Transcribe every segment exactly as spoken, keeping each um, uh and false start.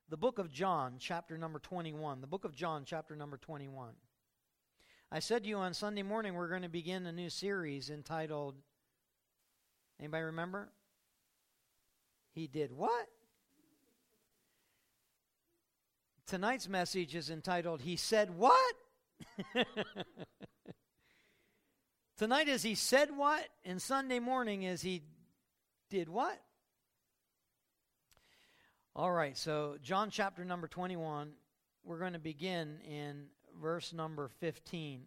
the book of John, chapter number twenty-one. The book of John, chapter number twenty-one. I said to you on Sunday morning we're going to begin a new series entitled, anybody remember? He did what? Tonight's message is entitled, He Said What? Tonight is He said what? And Sunday morning is He did what? All right, so John chapter number twenty-one, we're going to begin in verse number fifteen.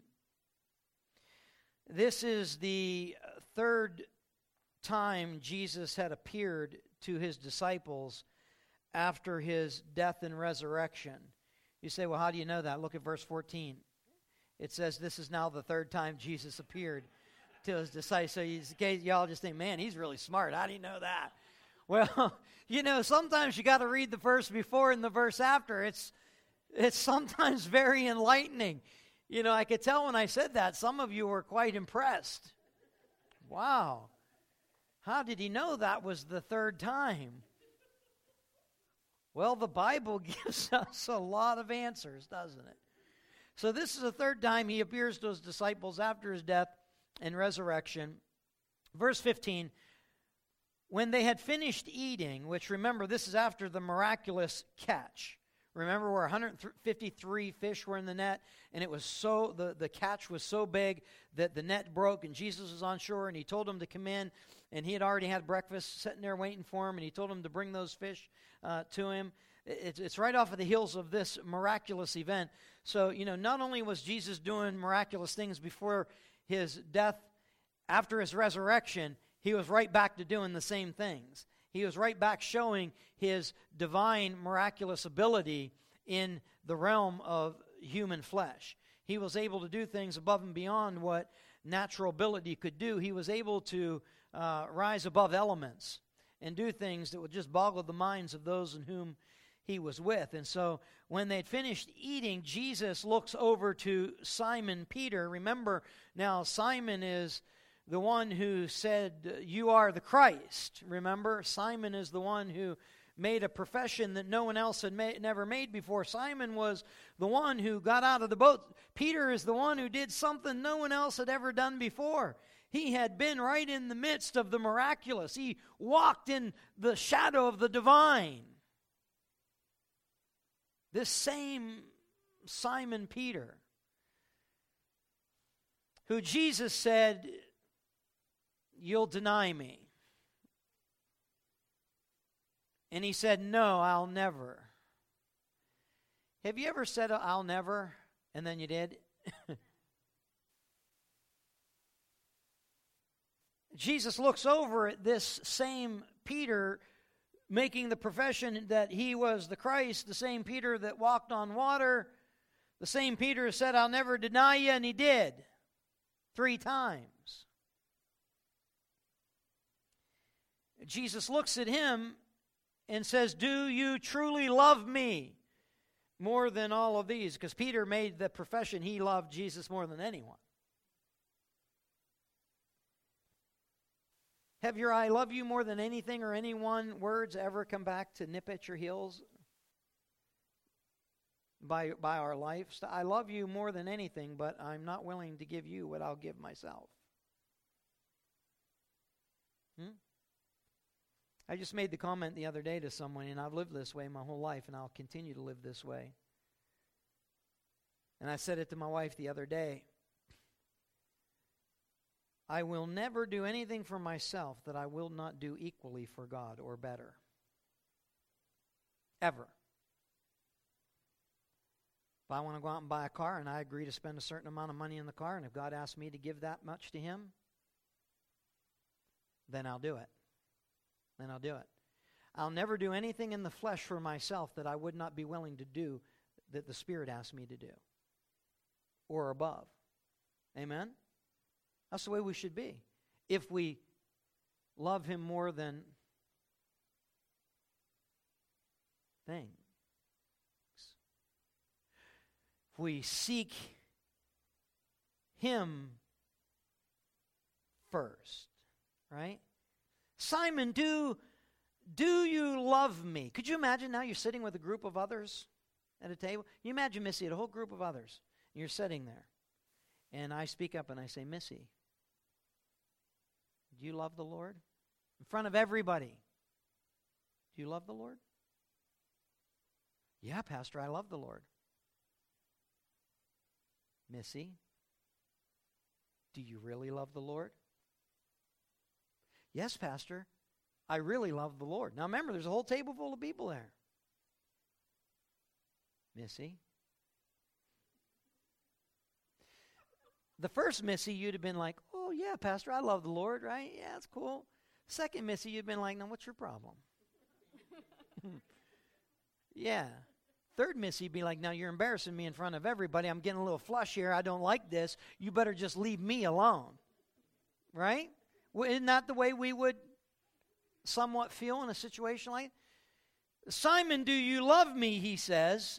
This is the third time Jesus had appeared to His disciples after His death and resurrection. You say, well, how do you know that? Look at verse fourteen. It says, this is now the third time Jesus appeared to His disciples. So you, y'all just think, man, he's really smart. How do you know that? Well, you know, sometimes you got to read the verse before and the verse after. It's it's sometimes very enlightening. You know, I could tell when I said that, some of you were quite impressed. Wow. How did he know that was the third time? Well, the Bible gives us a lot of answers, doesn't it? So this is the third time he appears to his disciples after his death and resurrection. Verse fifteen, when they had finished eating, which remember, this is after the miraculous catch. Remember where one hundred fifty-three fish were in the net, and it was so, the, the catch was so big that the net broke, and Jesus was on shore, and he told them to come in, and he had already had breakfast sitting there waiting for him, and he told them to bring those fish uh, to him. It's, it's right off of the heels of this miraculous event. So, you know, not only was Jesus doing miraculous things before his death, after his resurrection, he was right back to doing the same things. He was right back showing his divine, miraculous ability in the realm of human flesh. He was able to do things above and beyond what natural ability could do. He was able to uh, rise above elements and do things that would just boggle the minds of those in whom he was with. And so when they'd finished eating, Jesus looks over to Simon Peter. Remember, now Simon is the one who said, you are the Christ. Remember, Simon is the one who made a profession that no one else had made, never made before. Simon was the one who got out of the boat. Peter is the one who did something no one else had ever done before. He had been right in the midst of the miraculous. He walked in the shadow of the divine. This same Simon Peter, who Jesus said, you'll deny me. And he said, no, I'll never. Have you ever said, I'll never, and then you did? Jesus looks over at this same Peter making the profession that he was the Christ, the same Peter that walked on water, the same Peter said, I'll never deny you, and he did three times. Jesus looks at him and says, do you truly love me more than all of these? Because Peter made the profession he loved Jesus more than anyone. Have your I love you more than anything or anyone words ever come back to nip at your heels by, by our life? I love you more than anything, but I'm not willing to give you what I'll give myself. Hmm? I just made the comment the other day to someone, and I've lived this way my whole life, and I'll continue to live this way. And I said it to my wife the other day. I will never do anything for myself that I will not do equally for God or better. Ever. If I want to go out and buy a car and I agree to spend a certain amount of money in the car, and if God asks me to give that much to Him, then I'll do it. Then I'll do it. I'll never do anything in the flesh for myself that I would not be willing to do that the Spirit asks me to do or above. Amen? That's the way we should be. If we love Him more than things. If we seek Him first, right? Simon, do do you love me? Could you imagine now you're sitting with a group of others at a table? You imagine Missy, a whole group of others. And you're sitting there. And I speak up and I say, Missy, do you love the Lord? In front of everybody. Do you love the Lord? Yeah, Pastor, I love the Lord. Missy, do you really love the Lord? Yes, Pastor, I really love the Lord. Now remember, there's a whole table full of people there. Missy. The first Missy, you'd have been like, oh, yeah, Pastor, I love the Lord, right? Yeah, that's cool. Second Missy, you'd have been like, now what's your problem? Yeah. Third Missy, you'd be like, now you're embarrassing me in front of everybody. I'm getting a little flush here. I don't like this. You better just leave me alone. Right? Well, isn't that the way we would somewhat feel in a situation like that? Simon, do you love me, he says.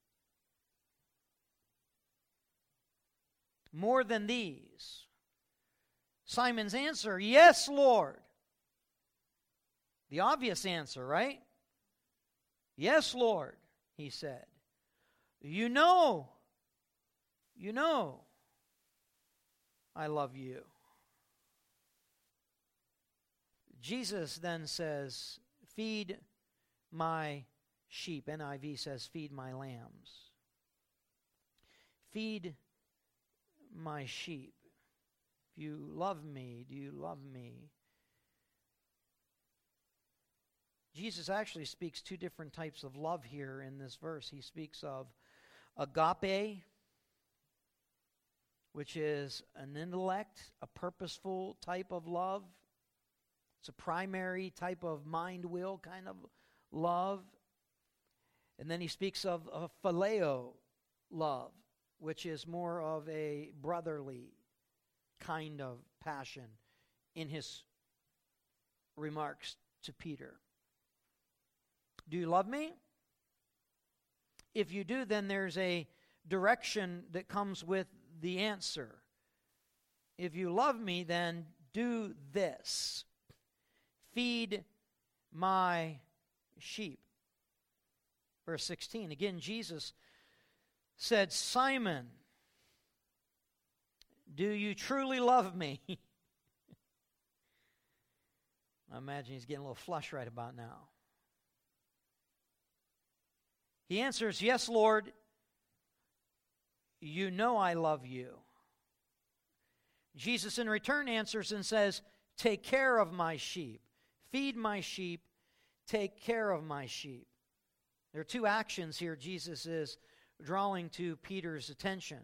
More than these. Simon's answer, yes, Lord. The obvious answer, right? Yes, Lord, he said. You know, you know, I love you. Jesus then says, feed my sheep. N I V says, feed my lambs. Feed my sheep. If you love me, do you love me? Jesus actually speaks two different types of love here in this verse. He speaks of agape, which is an intellect, a purposeful type of love. It's a primary type of mind-will kind of love. And then he speaks of a phileo love, which is more of a brotherly kind of passion in his remarks to Peter. Do you love me? If you do, then there's a direction that comes with the answer. If you love me, then do this. Feed my sheep. Verse sixteen, again, Jesus said, Simon, do you truly love me? I imagine he's getting a little flush right about now. He answers, yes, Lord, you know I love you. Jesus in return answers and says, take care of my sheep. Feed my sheep. Take care of my sheep. There are two actions here Jesus is drawing to Peter's attention.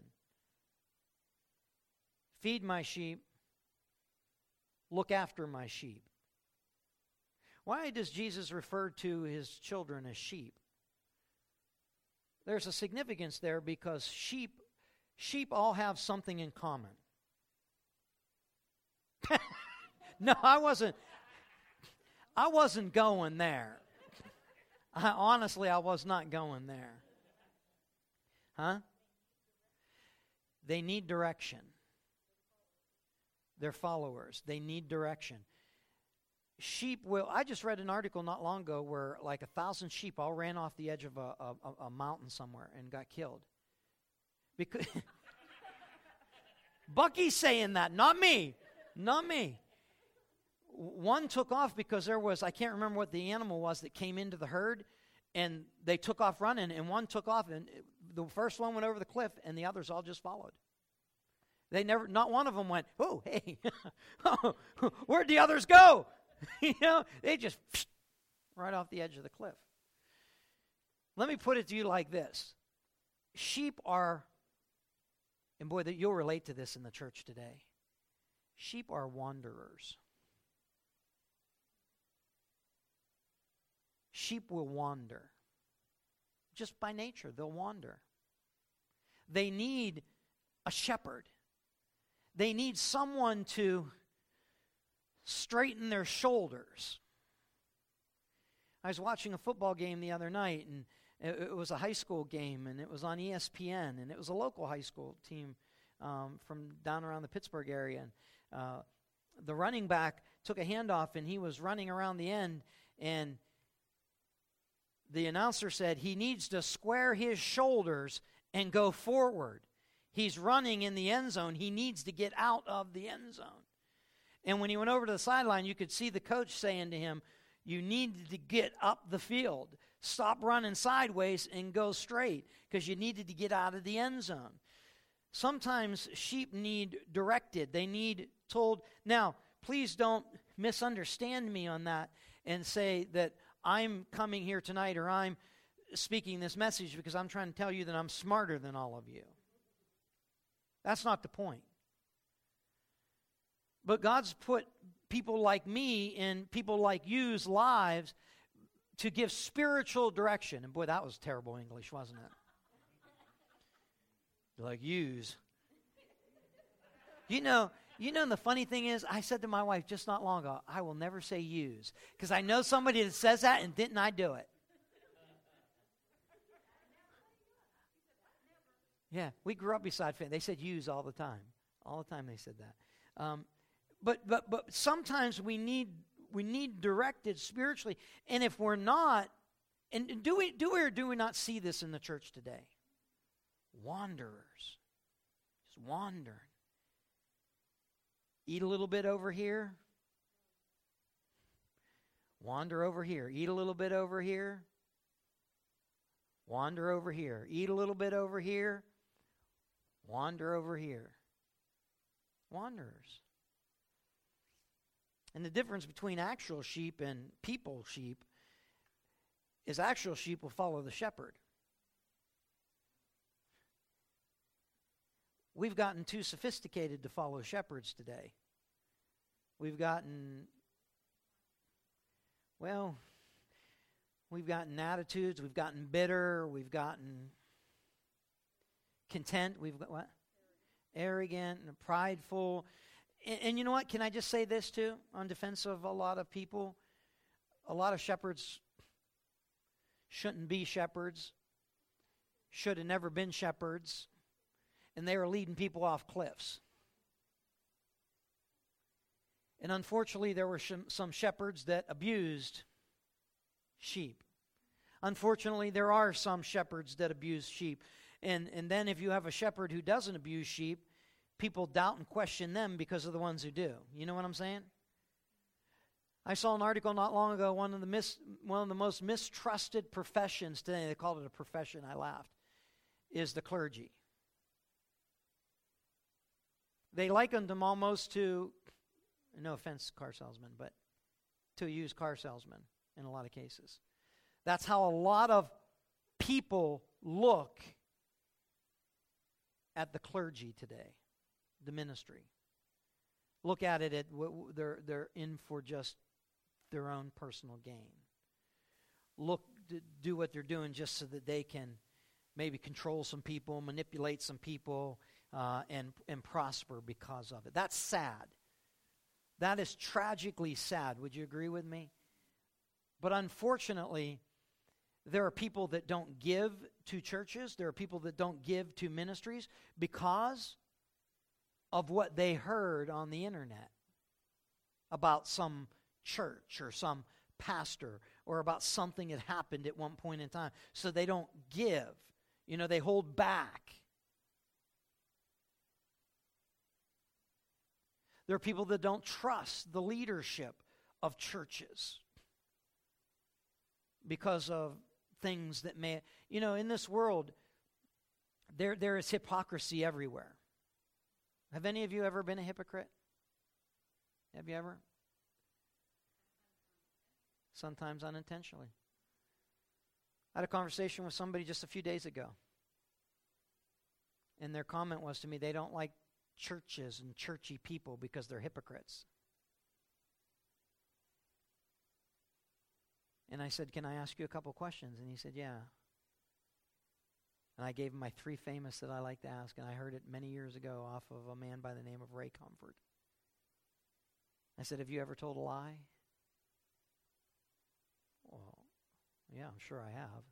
Feed my sheep. Look after my sheep. Why does Jesus refer to his children as sheep? There's a significance there because sheep, sheep all have something in common. No, I wasn't. I wasn't going there. I, honestly, I was not going there. Huh? They need direction. They're followers. They need direction. Sheep will, I just read an article not long ago where like a thousand sheep all ran off the edge of a, a, a mountain somewhere and got killed. Because Bucky's saying that, not me. Not me. One took off because there was, I can't remember what the animal was that came into the herd, and they took off running, and one took off, and the first one went over the cliff, and the others all just followed. They never, not one of them went, oh, hey, where'd the others go? You know, they just right off the edge of the cliff. Let me put it to you like this. Sheep are, and boy, that you'll relate to this in the church today. Sheep are wanderers. Sheep will wander. Just by nature, they'll wander. They need a shepherd. They need someone to straighten their shoulders. I was watching a football game the other night, and it, it was a high school game, and it was on E S P N, and it was a local high school team um, from down around the Pittsburgh area. And uh, the running back took a handoff, and he was running around the end, And the announcer said he needs to square his shoulders and go forward. He's running in the end zone. He needs to get out of the end zone. And when he went over to the sideline, you could see the coach saying to him, you need to get up the field. Stop running sideways and go straight, because you needed to get out of the end zone. Sometimes sheep need directed. They need told. Now, please don't misunderstand me on that and say that I'm coming here tonight or I'm speaking this message because I'm trying to tell you that I'm smarter than all of you. That's not the point. But God's put people like me in people like you's lives to give spiritual direction. And boy, that was terrible English, wasn't it? Like you's. You know, you know the funny thing is, I said to my wife just not long ago, I will never say use, because I know somebody that says that, and didn't I do it? Yeah, we grew up beside family. They said use all the time. All the time they said that. Um, but but but sometimes we need we need directed spiritually, and if we're not, and do we do we or do we not see this in the church today? Wanderers, just wandering. Eat a little bit over here. Wander over here. Eat a little bit over here. Wander over here. Eat a little bit over here. Wander over here. Wanderers. And the difference between actual sheep and people sheep is actual sheep will follow the shepherd. We've gotten too sophisticated to follow shepherds today. We've gotten, well, we've gotten attitudes, we've gotten bitter, we've gotten content, we've got what? Arrogant and prideful. And, and you know what? Can I just say this too, on defense of a lot of people? A lot of shepherds shouldn't be shepherds, should have never been shepherds, and they were leading people off cliffs. And unfortunately, there were sh- some shepherds that abused sheep. Unfortunately, there are some shepherds that abuse sheep. And, and then if you have a shepherd who doesn't abuse sheep, people doubt and question them because of the ones who do. You know what I'm saying? I saw an article not long ago, one of the mis- one of the most mistrusted professions today, they called it a profession, I laughed, is the clergy. They likened them almost to, no offense, car salesman, but to a used car salesman in a lot of cases. That's how a lot of people look at the clergy today, the ministry. Look at it, at they're, they're in for just their own personal gain. Look, do what they're doing just so that they can maybe control some people, manipulate some people, Uh, and, and prosper because of it. That's sad. That is tragically sad. Would you agree with me? But unfortunately, there are people that don't give to churches. There are people that don't give to ministries because of what they heard on the internet about some church or some pastor or about something that happened at one point in time. So they don't give. You know, they hold back. There are people that don't trust the leadership of churches because of things that may, you know, in this world, there there is hypocrisy everywhere. Have any of you ever been a hypocrite? Have you ever? Sometimes unintentionally. I had a conversation with somebody just a few days ago, and their comment was to me, they don't like churches and churchy people because they're hypocrites. And I said, can I ask you a couple questions? And he said, yeah. And I gave him my three famous that I like to ask, and I heard it many years ago off of a man by the name of Ray Comfort. I said, have you ever told a lie? Well, yeah, I'm sure I have.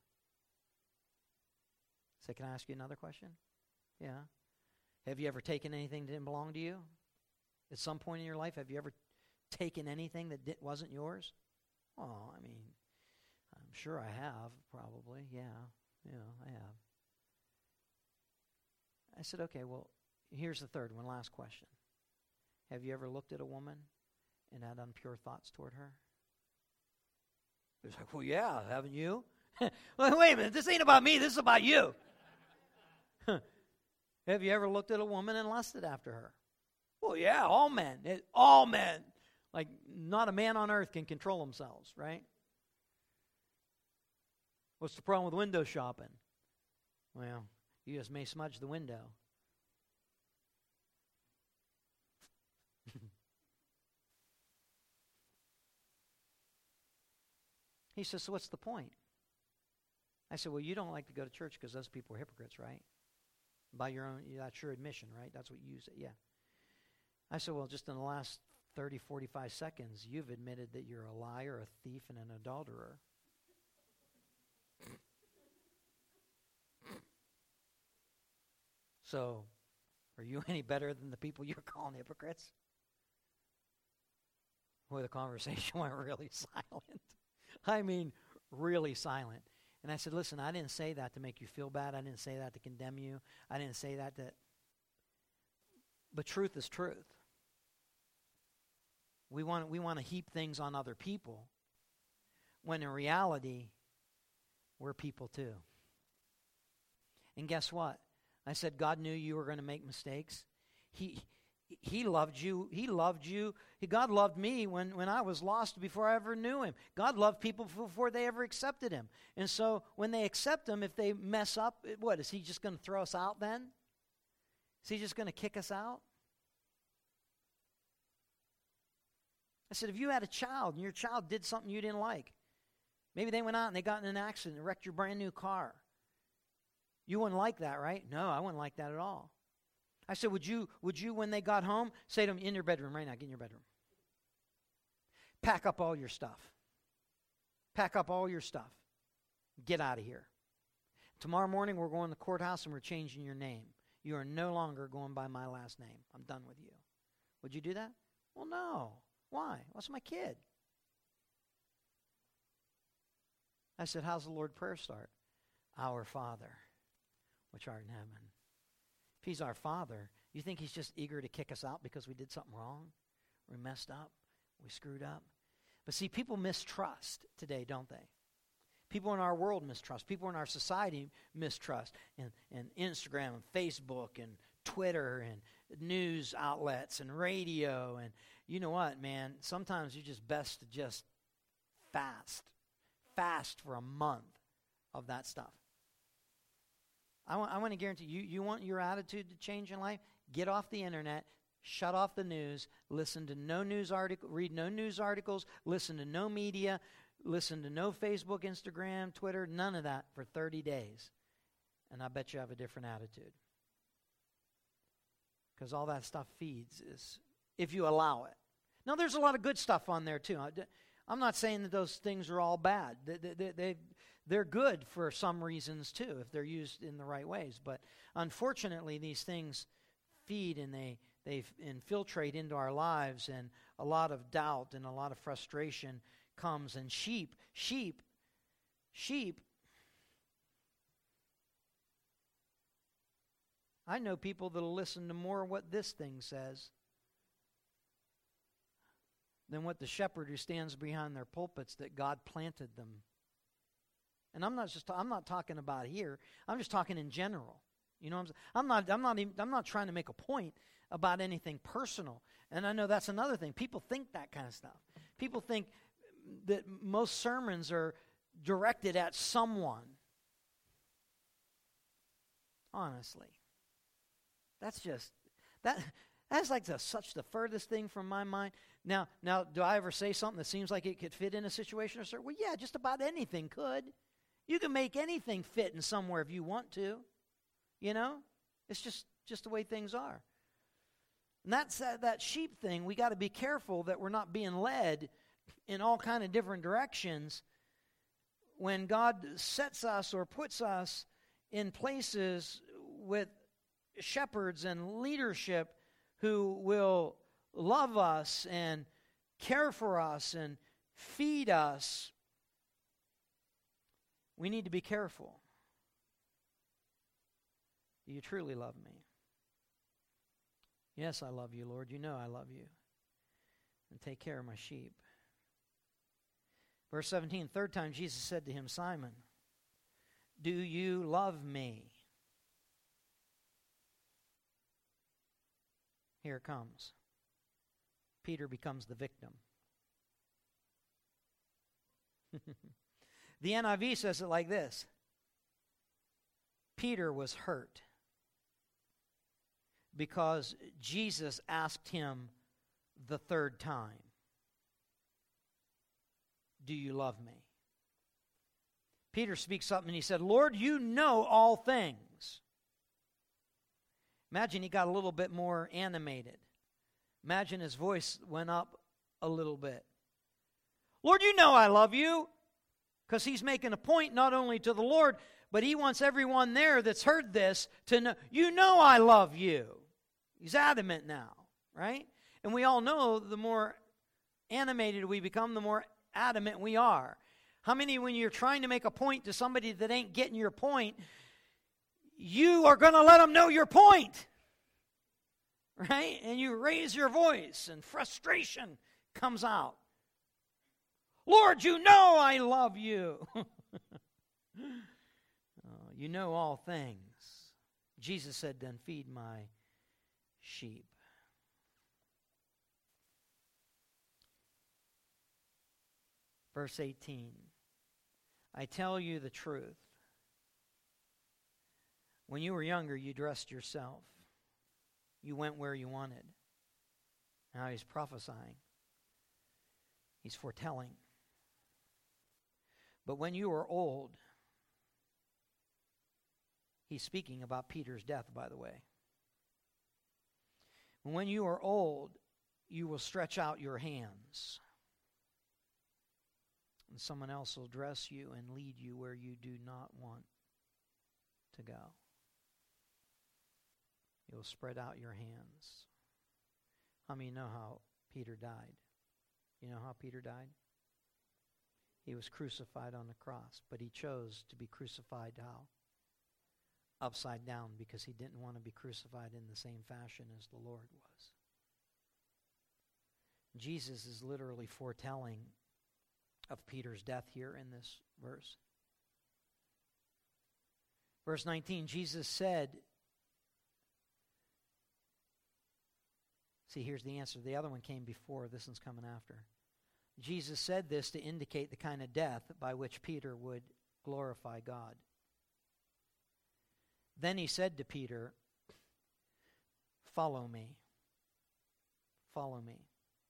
I said, can I ask you another question? Yeah. Have you ever taken anything that didn't belong to you? At some point in your life, have you ever taken anything that di- wasn't yours? Well, I mean, I'm sure I have, probably. Yeah, yeah, I have. I said, okay, well, here's the third one, last question. Have you ever looked at a woman and had impure thoughts toward her? He was like, well, yeah, haven't you? Well, wait a minute, this ain't about me, this is about you. Have you ever looked at a woman and lusted after her? Well, yeah, all men, it, all men. Like, not a man on earth can control themselves, right? What's the problem with window shopping? Well, you just may smudge the window. He says, so what's the point? I said, well, you don't like to go to church because those people are hypocrites, right? By your own, that's your admission, right? That's what you say, yeah. I said, well, just in the last thirty, forty-five seconds, you've admitted that you're a liar, a thief, and an adulterer. So, are you any better than the people you're calling hypocrites? Well, the conversation went really silent. I mean, really silent. And I said, listen, I didn't say that to make you feel bad. I didn't say that to condemn you. I didn't say that to... But truth is truth. We want, we want to heap things on other people when in reality, we're people too. And guess what? I said, God knew you were going to make mistakes. He He loved you. He loved you. He, God loved me when, when I was lost before I ever knew Him. God loved people before they ever accepted Him. And so when they accept Him, if they mess up, what, is He just going to throw us out then? Is He just going to kick us out? I said, if you had a child and your child did something you didn't like, maybe they went out and they got in an accident and wrecked your brand new car. You wouldn't like that, right? No, I wouldn't like that at all. I said, would you, would you, when they got home, say to them, in your bedroom right now, get in your bedroom. Pack up all your stuff. Pack up all your stuff. Get out of here. Tomorrow morning, we're going to the courthouse and we're changing your name. You are no longer going by my last name. I'm done with you. Would you do that? Well, no. Why? What's my kid? I said, how's the Lord's Prayer start? Our Father, which art in heaven. If He's our Father, you think He's just eager to kick us out because we did something wrong? We messed up? We screwed up? But see, people mistrust today, don't they? People in our world mistrust. People in our society mistrust. And, and Instagram and Facebook and Twitter and news outlets and radio. And you know what, man? Sometimes you're just best to just fast. Fast for a month of that stuff. I want, I want to guarantee you, you want your attitude to change in life? Get off the internet, shut off the news, listen to no news article, read no news articles, listen to no media, listen to no Facebook, Instagram, Twitter, none of that for thirty days. And I bet you have a different attitude. Because all that stuff feeds is, if you allow it. Now, there's a lot of good stuff on there, too. I'm not saying that those things are all bad. They, they, they, they're good for some reasons, too, if they're used in the right ways. But unfortunately, these things feed and they, they infiltrate into our lives, and a lot of doubt and a lot of frustration comes. And sheep, sheep, sheep, I know people that will listen to more of what this thing says than what the shepherd who stands behind their pulpits that God planted them. And I'm not just I'm not talking about here. I'm just talking in general. You know what I'm saying? I'm not I'm not even, I'm not trying to make a point about anything personal. And I know that's another thing. People think that kind of stuff. People think that most sermons are directed at someone. Honestly. That's just that that's like the, such the furthest thing from my mind. Now, now, do I ever say something that seems like it could fit in a situation or something? Well, yeah, just about anything could. You can make anything fit in somewhere if you want to. You know, it's just just the way things are. And that's uh, that sheep thing. We got to be careful that we're not being led in all kind of different directions when God sets us or puts us in places with shepherds and leadership who will love us and care for us and feed us, we need to be careful. Do you truly love me? Yes, I love you, Lord. You know I love you. And take care of my sheep. Verse seventeen, third time Jesus said to him, Simon, do you love me? Here it comes. Peter becomes the victim. The N I V says it like this. Peter was hurt because Jesus asked him the third time, do you love me? Peter speaks up and he said, Lord, you know all things. Imagine he got a little bit more animated. Imagine his voice went up a little bit. Lord, you know I love you. Because he's making a point not only to the Lord, but he wants everyone there that's heard this to know, you know I love you. He's adamant now, right? And we all know the more animated we become, the more adamant we are. How many, when you're trying to make a point to somebody that ain't getting your point, you are going to let them know your point, right? And you raise your voice and frustration comes out. Lord, you know I love you. Oh, you know all things. Jesus said, then feed my sheep. Verse eighteen, I tell you the truth. When you were younger, you dressed yourself. You went where you wanted. Now he's prophesying. He's foretelling. But when you are old, he's speaking about Peter's death, by the way. When you are old, you will stretch out your hands, and someone else will dress you and lead you where you do not want to go. You'll spread out your hands. How many know how Peter died? You know how Peter died? He was crucified on the cross, but he chose to be crucified how? Upside down, because he didn't want to be crucified in the same fashion as the Lord was. Jesus is literally foretelling of Peter's death here in this verse. Verse nineteen, Jesus said, see, here's the answer. The other one came before. This one's coming after. Jesus said this to indicate the kind of death by which Peter would glorify God. Then he said to Peter, follow me. Follow me.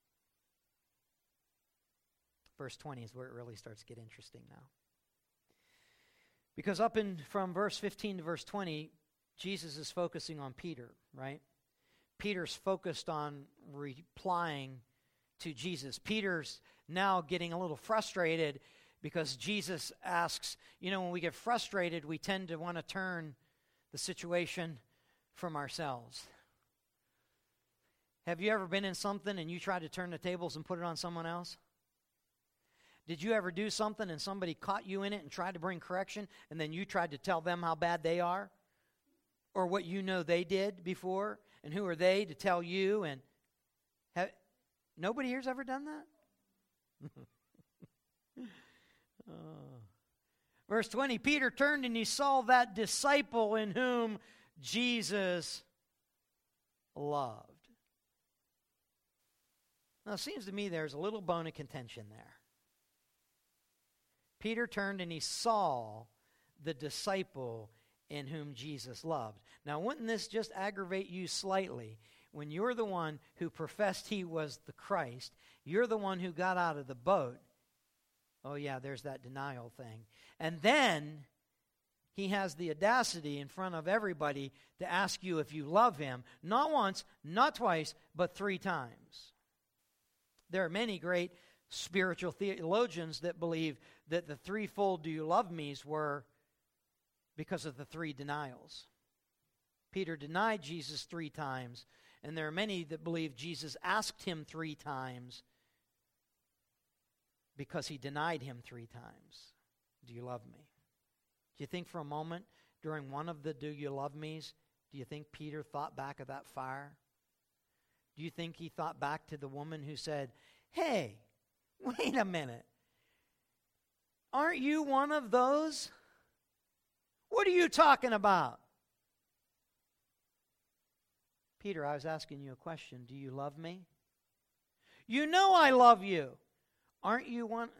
Verse twenty is where it really starts to get interesting now. Because up in from verse fifteen to verse twenty, Jesus is focusing on Peter, right? Peter's focused on replying to Jesus. Peter's now getting a little frustrated because Jesus asks, you know, when we get frustrated, we tend to want to turn the situation from ourselves. Have you ever been in something and you tried to turn the tables and put it on someone else? Did you ever do something and somebody caught you in it and tried to bring correction, and then you tried to tell them how bad they are? Or what you know they did before? And who are they to tell you? And have, nobody here's ever done that? Oh. Verse twenty, Peter turned and he saw that disciple in whom Jesus loved. Now, it seems to me there's a little bone of contention there. Peter turned and he saw the disciple in whom Jesus loved. Now, wouldn't this just aggravate you slightly? When you're the one who professed he was the Christ, you're the one who got out of the boat. Oh yeah, there's that denial thing. And then he has the audacity in front of everybody to ask you if you love him, not once, not twice, but three times. There are many great spiritual theologians that believe that the threefold do you love me's were because of the three denials. Peter denied Jesus three times, and there are many that believe Jesus asked him three times because he denied him three times. Do you love me? Do you think for a moment during one of the do you love me's, do you think Peter thought back of that fire? Do you think he thought back to the woman who said, hey, wait a minute. Aren't you one of those? What are you talking about? Peter, I was asking you a question. Do you love me? You know I love you. Aren't you one?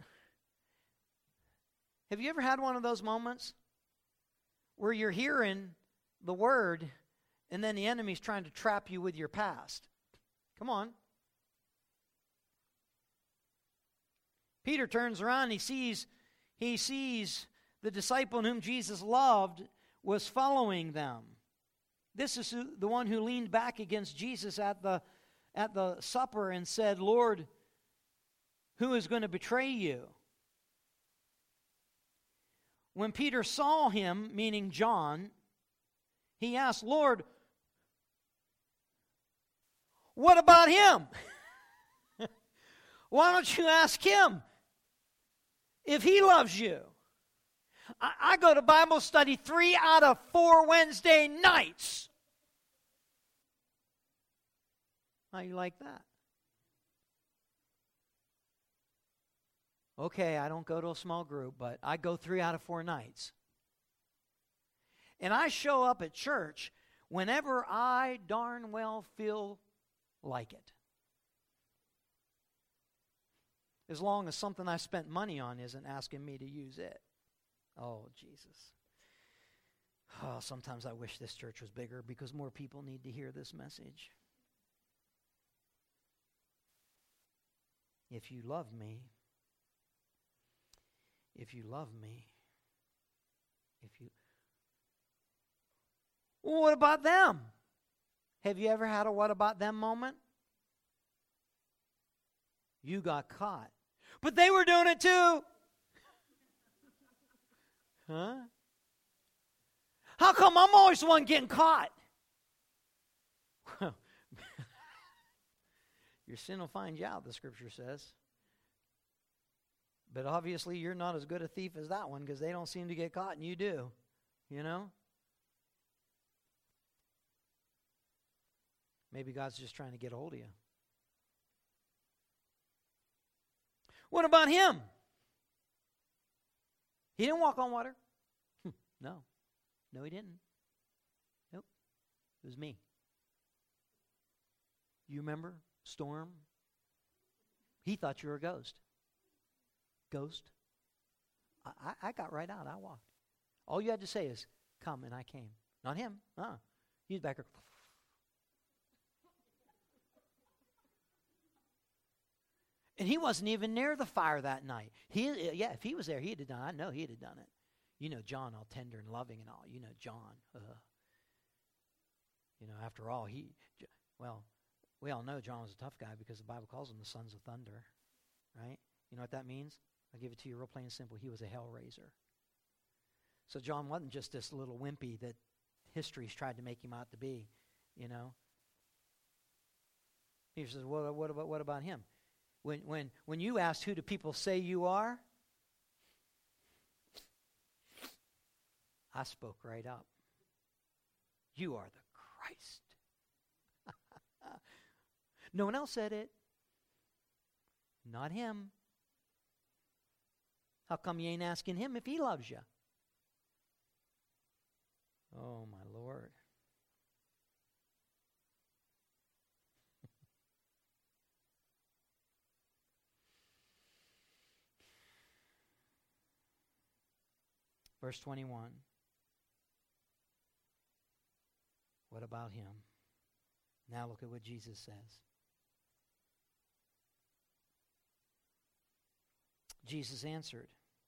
Have you ever had one of those moments where you're hearing the word and then the enemy's trying to trap you with your past? Come on. Peter turns around, he sees, he sees the disciple whom Jesus loved was following them. This is who, the one who leaned back against Jesus at the, at the supper and said, Lord, who is going to betray you? When Peter saw him, meaning John, he asked, Lord, what about him? Why don't you ask him if he loves you? I, I go to Bible study three out of four Wednesday nights. How you like that? Okay, I don't go to a small group, but I go three out of four nights. And I show up at church whenever I darn well feel like it. As long as something I spent money on isn't asking me to use it. Oh, Jesus. Oh, sometimes I wish this church was bigger because more people need to hear this message. If you love me, if you love me, if you... Well, what about them? Have you ever had a what about them moment? You got caught. But they were doing it too. Huh? How come I'm always the one getting caught? Your sin will find you out, the scripture says. But obviously you're not as good a thief as that one because they don't seem to get caught and you do. You know? Maybe God's just trying to get a hold of you. What about him? He didn't walk on water. No. No, he didn't. Nope. It was me. You remember? Storm. He thought you were a ghost. Ghost. I, I, I got right out. I walked. All you had to say is, come, and I came. Not him. Uh-uh. He was back there. And he wasn't even near the fire that night. He, yeah, if he was there, he'd have done it. I know he'd have done it. You know John, all tender and loving and all. You know John. Uh, you know, after all, he, well, we all know John was a tough guy because the Bible calls them the sons of thunder, right? You know what that means? I'll give it to you real plain and simple. He was a hell raiser. So John wasn't just this little wimpy that history's tried to make him out to be, you know. He says, what, what, about, what about him? When, when, when you asked, who do people say you are? I spoke right up. You are the Christ. No one else said it. Not him. How come you ain't asking him if he loves you? Oh, my Lord. Verse twenty-one. What about him? Now look at what Jesus says. Jesus answered,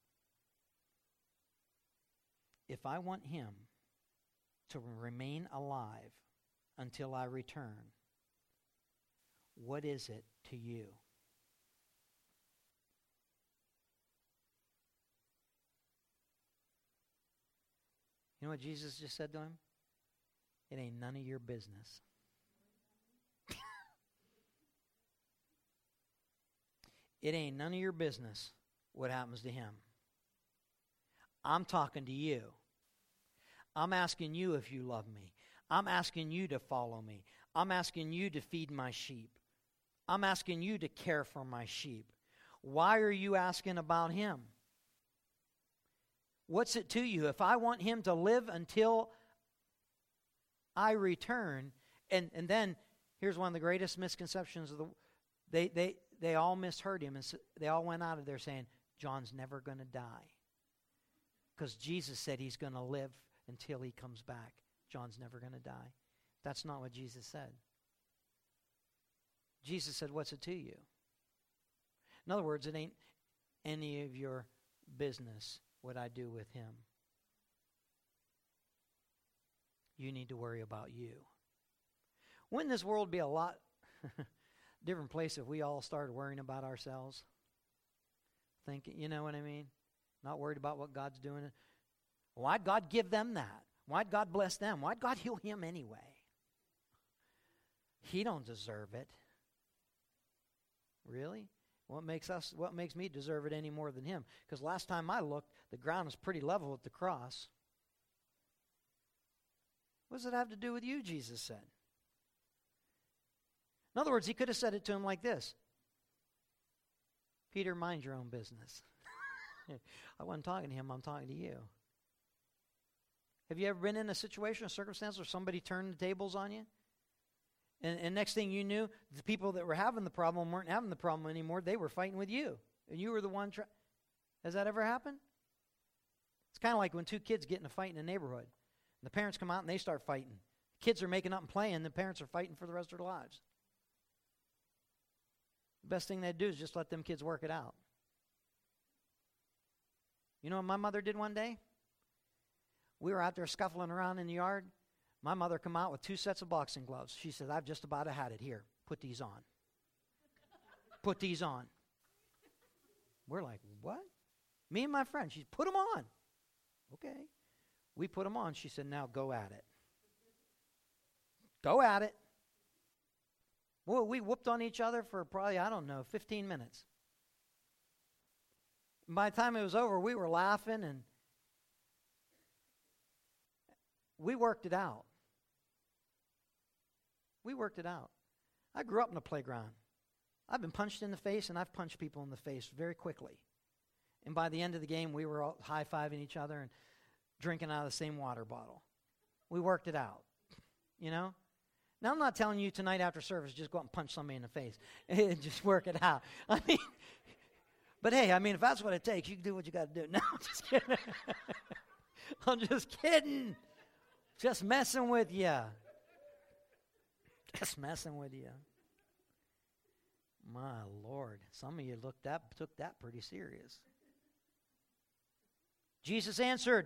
if I want him to remain alive until I return, what is it to you? You know what Jesus just said to him? It ain't none of your business. It ain't none of your business what happens to him. I'm talking to you. I'm asking you if you love me. I'm asking you to follow me. I'm asking you to feed my sheep. I'm asking you to care for my sheep. Why are you asking about him? What's it to you? If I want him to live until I return, and, and then here's one of the greatest misconceptions of the they they they all misheard him, and so they all went out of there saying, John's never going to die. Because Jesus said he's going to live until he comes back. John's never going to die. That's not what Jesus said. Jesus said, what's it to you? In other words, it ain't any of your business what I do with him. You need to worry about you. Wouldn't this world be a lot different place if we all started worrying about ourselves? Thinking, you know what I mean? Not worried about what God's doing. Why'd God give them that? Why'd God bless them? Why'd God heal him anyway? He don't deserve it. Really? What makes us? What makes me deserve it any more than him? Because last time I looked, the ground was pretty level at the cross. What does it have to do with you, Jesus said? In other words, he could have said it to him like this. Peter, mind your own business. I wasn't talking to him, I'm talking to you. Have you ever been in a situation or circumstance where somebody turned the tables on you? And, and next thing you knew, the people that were having the problem weren't having the problem anymore. They were fighting with you. And you were the one trying. Has that ever happened? It's kind of like when two kids get in a fight in a neighborhood. And the parents come out and they start fighting. Kids are making up and playing. The parents are fighting for the rest of their lives. The best thing they'd do is just let them kids work it out. You know what my mother did one day? We were out there scuffling around in the yard. My mother come out with two sets of boxing gloves. She said, I've just about had it. Here, put these on. Put these on. We're like, what? Me and my friend. She put them on. Okay. We put them on. She said, now go at it. Go at it. Well, we whooped on each other for probably, I don't know, fifteen minutes. By the time it was over, we were laughing and we worked it out. We worked it out. I grew up in a playground. I've been punched in the face, and I've punched people in the face very quickly. And by the end of the game, we were all high-fiving each other and drinking out of the same water bottle. We worked it out, you know? Now, I'm not telling you tonight after service, just go out and punch somebody in the face and just work it out. I mean, but hey, I mean, if that's what it takes, you can do what you got to do. No, I'm just kidding. I'm just kidding. Just messing with you. Just messing with you. My Lord. Some of you looked that, took that pretty serious. Jesus answered,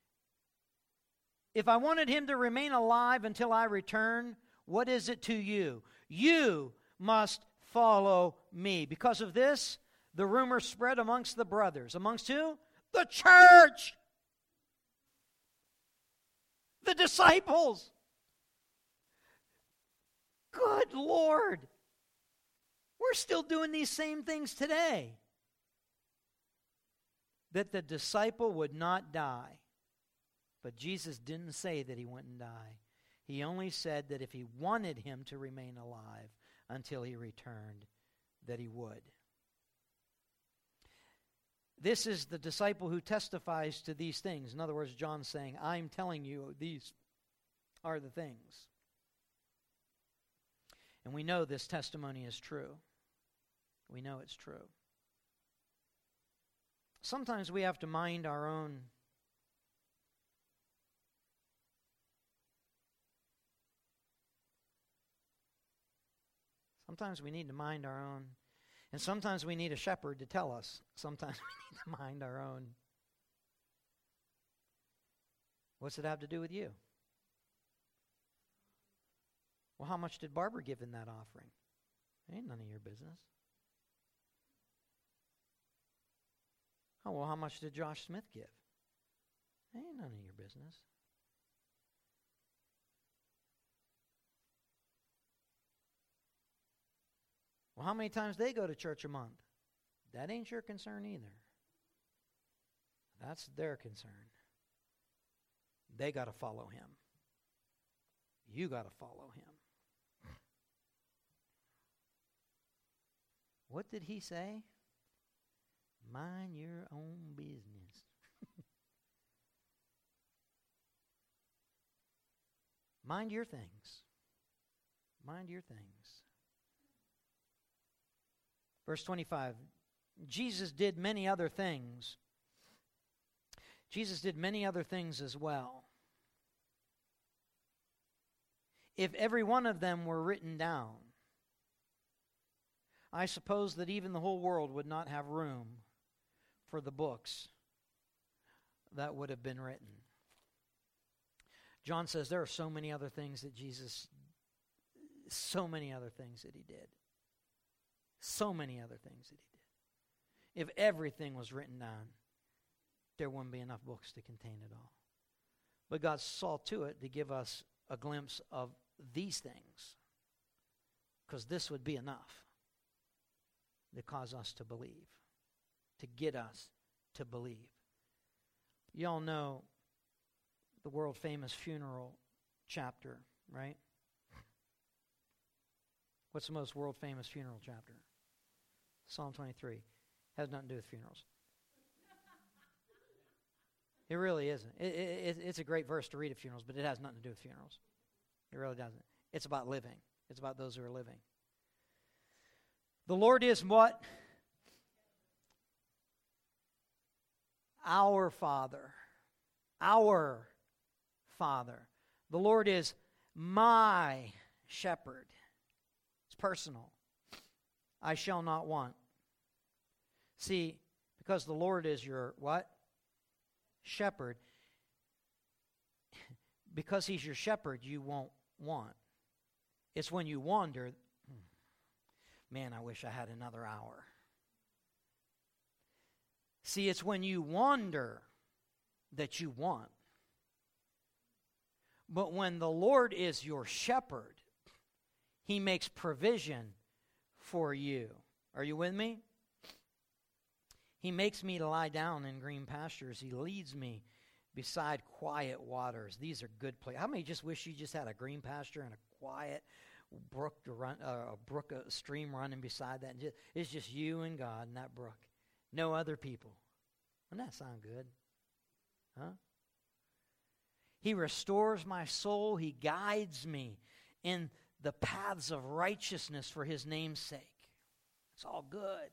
if I wanted him to remain alive until I return, what is it to you? You must follow me. Because of this, the rumor spread amongst the brothers. Amongst who? The church. The disciples. Good Lord. We're still doing these same things today. That the disciple would not die. But Jesus didn't say that he wouldn't die. He only said that if he wanted him to remain alive until he returned, that he would. This is the disciple who testifies to these things. In other words, John's saying, I'm telling you these are the things. And we know this testimony is true. We know it's true. Sometimes we have to mind our own Sometimes we need to mind our own. And sometimes we need a shepherd to tell us. Sometimes we need to mind our own. What's it have to do with you? Well, how much did Barbara give in that offering? Ain't none of your business. Oh, well, how much did Josh Smith give? Ain't none of your business. Well, how many times they go to church a month? That ain't your concern either. That's their concern. They got to follow him. You got to follow him. What did he say? Mind your own business. Mind your things. Mind your things. Verse twenty-five. Jesus did many other things. Jesus did many other things as well. If every one of them were written down, I suppose that even the whole world would not have room for the books that would have been written. John says there are so many other things that Jesus, so many other things that he did. So many other things that he did. If everything was written down, there wouldn't be enough books to contain it all. But God saw to it to give us a glimpse of these things, because this would be enough to cause us to believe, to get us to believe. You all know the world-famous funeral chapter, right? What's the most world-famous funeral chapter? Psalm twenty-three. Has nothing to do with funerals. It really isn't. It, it, it's a great verse to read at funerals, but it has nothing to do with funerals. It really doesn't. It's about living. It's about those who are living. The Lord is what? Our Father. Our Father. The Lord is my shepherd. It's personal. I shall not want. See, because the Lord is your what? Shepherd. Because he's your shepherd, you won't want. It's when you wander, man, I wish I had another hour. See, it's when you wander that you want. But when the Lord is your shepherd, he makes provision for you. Are you with me? He makes me to lie down in green pastures. He leads me beside quiet waters. These are good places. How many just wish you just had a green pasture and a quiet brook to run, uh, a brook, a stream running beside that? And just, it's just you and God and that brook. No other people. Doesn't that sound good? Huh? He restores my soul. He guides me in the paths of righteousness for his name's sake. It's all good.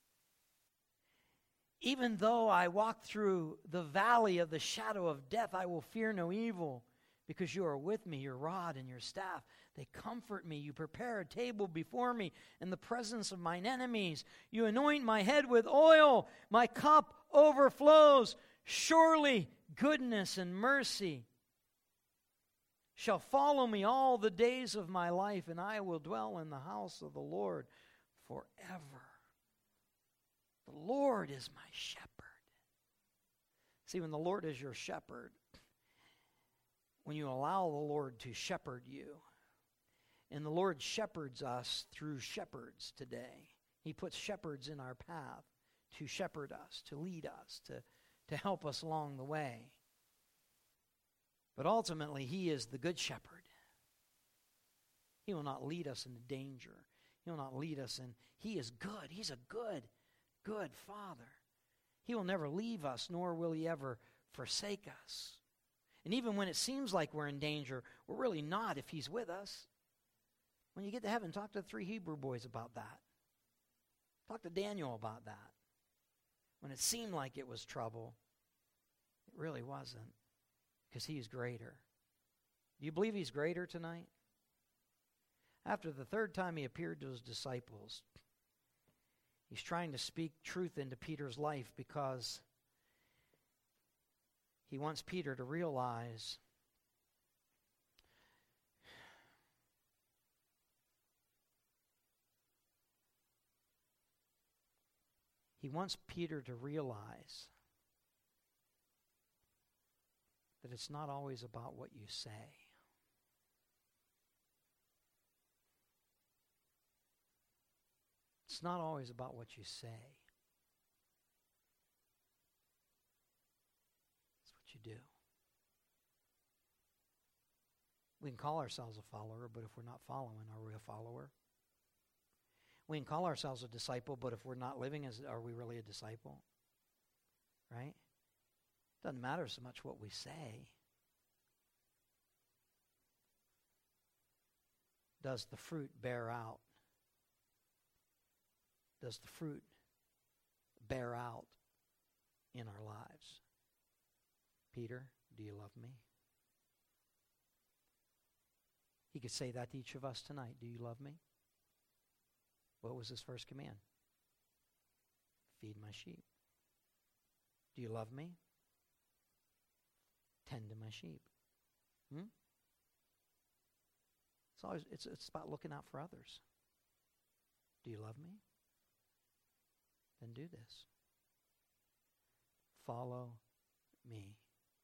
Even though I walk through the valley of the shadow of death, I will fear no evil, because you are with me, your rod and your staff. They comfort me. You prepare a table before me in the presence of mine enemies. You anoint my head with oil. My cup overflows. Surely goodness and mercy shall follow me all the days of my life, and I will dwell in the house of the Lord forever. The Lord is my shepherd. See, when the Lord is your shepherd, when you allow the Lord to shepherd you, and the Lord shepherds us through shepherds today. He puts shepherds in our path to shepherd us, to lead us, to, to help us along the way. But ultimately, he is the good shepherd. He will not lead us into danger. He will not lead us in, he is good. He's a good Good Father. He will never leave us, nor will he ever forsake us. And even when it seems like we're in danger, we're really not if he's with us. When you get to heaven, talk to the three Hebrew boys about that. Talk to Daniel about that. When it seemed like it was trouble, it really wasn't, because he is greater. Do you believe he's greater tonight? After the third time he appeared to his disciples, he's trying to speak truth into Peter's life, because he wants Peter to realize he wants Peter to realize that it's not always about what you say. It's not always about what you say. We can call ourselves a follower, but if we're not following, are we a follower? We can call ourselves a disciple, but if we're not living as, are we really a disciple? Right? Doesn't matter so much what we say. Does the fruit bear out? Does the fruit bear out in our lives? Peter, do you love me? He could say that to each of us tonight. Do you love me? What was his first command? Feed my sheep. Do you love me? Tend to my sheep. Hmm? It's always it's it's about looking out for others. Do you love me? Then do this. Follow me.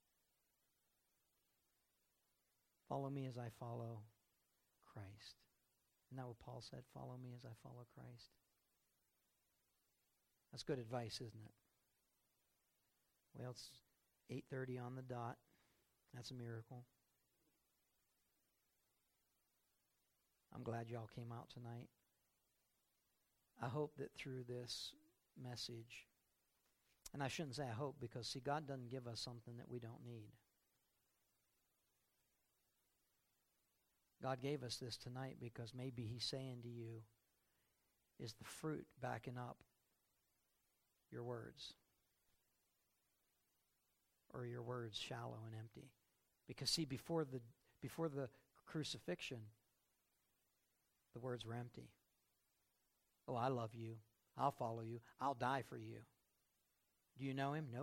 Follow me as I follow Christ. Isn't that what Paul said? Follow me as I follow Christ. That's good advice, isn't it? Well, it's eight thirty on the dot. That's a miracle. I'm glad y'all came out tonight. I hope that through this message, and I shouldn't say I hope, because, see, God doesn't give us something that we don't need. God gave us this tonight because maybe he's saying to you, is the fruit backing up your words? Or your words shallow and empty? Because, see, before the before the crucifixion, the words were empty. Oh, I love you. I'll follow you. I'll die for you. Do you know him? Nope.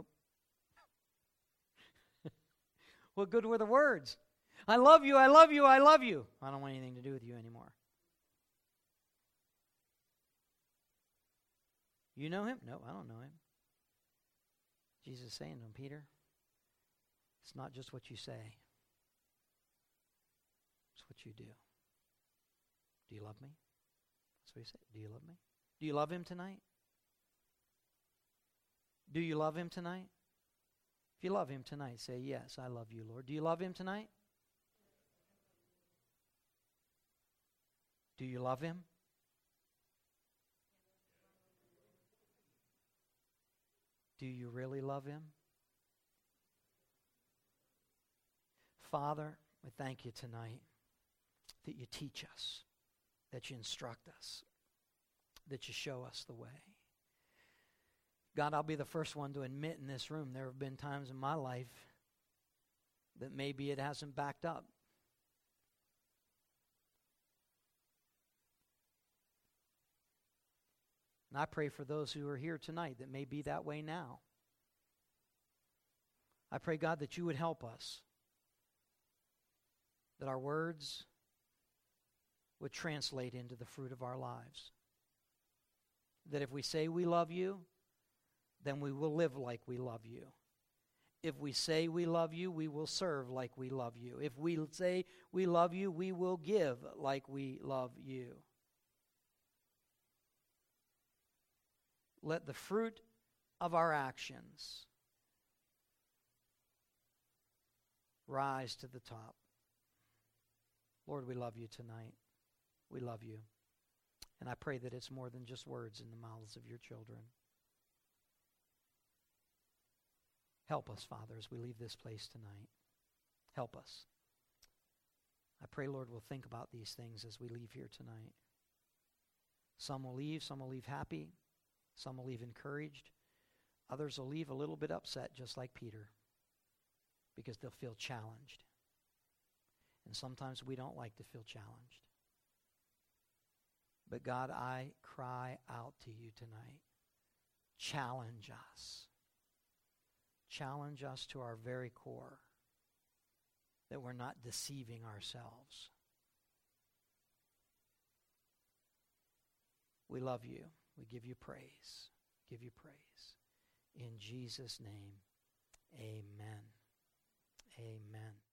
What good were the words? I love you, I love you, I love you. I don't want anything to do with you anymore. You know him? No, I don't know him. Jesus is saying to him, Peter, it's not just what you say. It's what you do. Do you love me? That's what he said. Do you love me? Do you love him tonight? Do you love him tonight? If you love him tonight, say, yes, I love you, Lord. Do you love him tonight? Do you love him? Do you really love him? Father, we thank you tonight that you teach us, that you instruct us, that you show us the way. God, I'll be the first one to admit in this room there have been times in my life that maybe it hasn't backed up. And I pray for those who are here tonight that may be that way now. I pray, God, that you would help us, that our words would translate into the fruit of our lives. That if we say we love you, then we will live like we love you. If we say we love you, we will serve like we love you. If we say we love you, we will give like we love you. Let the fruit of our actions rise to the top. Lord, we love you tonight. We love you. And I pray that it's more than just words in the mouths of your children. Help us, Father, as we leave this place tonight. Help us. I pray, Lord, we'll think about these things as we leave here tonight. Some will leave, some will leave happy, some will leave encouraged. Others will leave a little bit upset, just like Peter, because they'll feel challenged. And sometimes we don't like to feel challenged. But God, I cry out to you tonight. Challenge us. Challenge us to our very core, that we're not deceiving ourselves. We love you. We give you praise. Give you praise. In Jesus' name, amen. Amen.